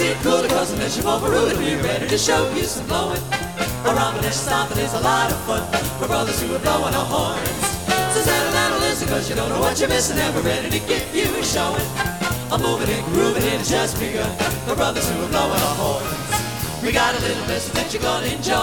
seat cooler, cause unless you're overruling, we're ready to show you some blowing. A romping and stomping is a lot of fun for brothers who are blowing our horns. So settle down and listen, cause you don't know what you're missing, and we're ready to give you a showing. I'm moving and grooving, it has just begun for brothers who are blowing our horns. We got a little message that you're gonna enjoy.